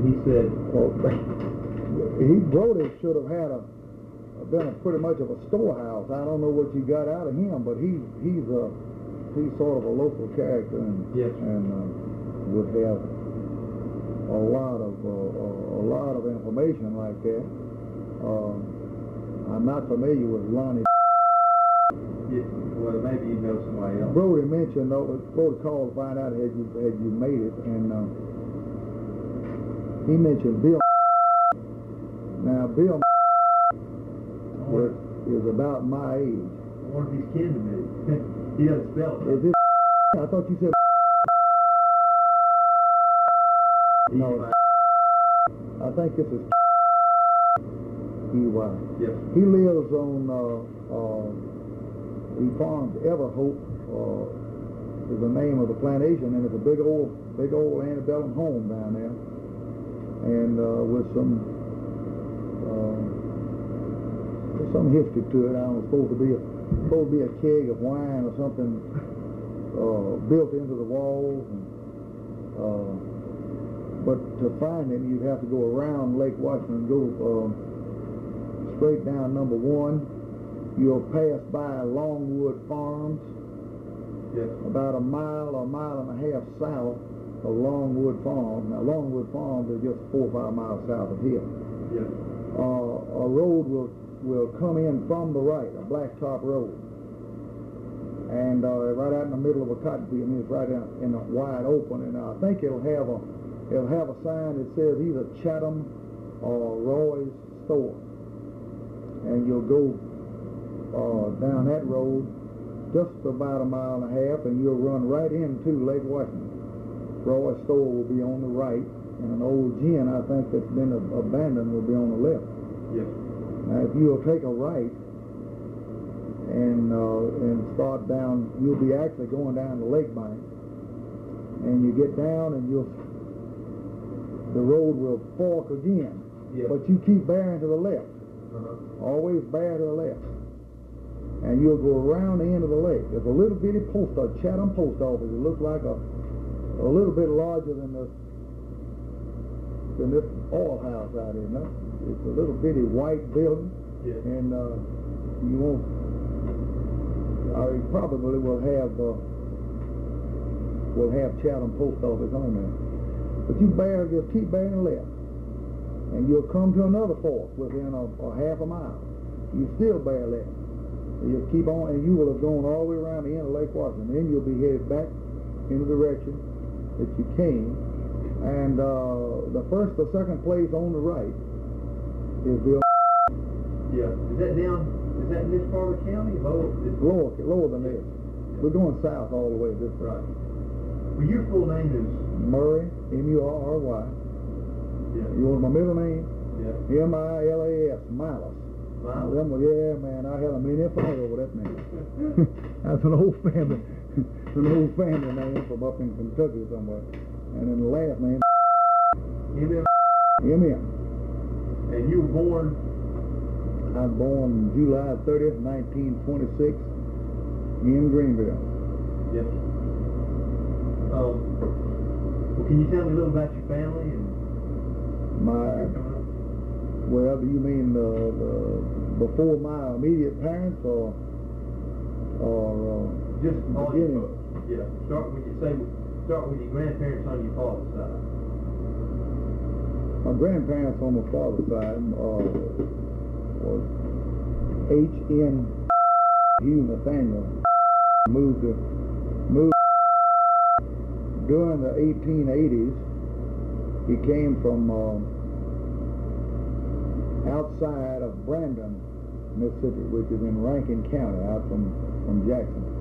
And he said, Brody should have had been pretty much of a storehouse. I don't know what you got out of him, but he's sort of a local character and would have a lot of information like that. I'm not familiar with Lonnie. Yeah, well, maybe you know somebody else. Brody mentioned, Brody called to find out had you made it, and he mentioned Bill. Now, Bill is about my age. I wonder if he's kin to me. He doesn't spell it. Is it? I thought you said. No, I think this is E.Y. Yes. He lives on, he farms Everhope, is the name of the plantation, and it's a big old antebellum home down there, and with some history to it. I don't know, supposed to be a keg of wine or something built into the walls, and but to find him, you'd have to go around Lake Washington, go straight down number 1. You'll pass by Longwood Farms, yes, about a mile or a mile and a half south of Longwood Farms. Now, Longwood Farms is just 4 or 5 miles south of here. yes. A road will come in from the right, a blacktop road, and right out in the middle of a cotton field. I mean, it's right out in a wide open, and I think it'll have a sign that says either Chatham or Roy's Store, and you'll go down that road just about a mile and a half, and you'll run right into Lake Washington. Roy's Store will be on the right, and an old gin, I think, that's been abandoned will be on the left. Yes. Now, if you'll take a right and start down, you'll be actually going down the lake bank, and you get down, and the road will fork again, yes, but you keep bearing to the left. Always bear to the left, and you'll go around the end of the lake. There's a little bitty Chatham post office. It looks like a little bit larger than this oil house out here. No? It's a little bitty white building, yes, and you won't. You probably will have Chatham post office on there, but you just keep bearing left, and you'll come to another fork within a half a mile. You still bear left. You'll keep on, and you will have gone all the way around the end of Lake Washington. Then you'll be headed back in the direction that you came, and the first or second place on the right is Bill. Yeah. Is that in this part of the county? Lower than this. We're going south all the way this way. Right. Well, your full name is? Murray, M-U-R-R-Y. Yeah. You want my middle name? Yeah. M-I-L-A-S, Milas. Yeah, man, I had a million fight over that name. That's an old family name from up in Kentucky somewhere. And then the last name, M.M. M.M. And you were born? I was born July 30th, 1926, in Greenville. Yes. Well, can you tell me a little about your family? Well, do you mean before my immediate parents, or just beginning? Yeah. Start with your grandparents on your father's side. My grandparents on my father's side was H.N. Hugh Nathaniel. Moved during the 1880s. He came from outside of Brandon, Mississippi, which is in Rankin County, out from Jackson.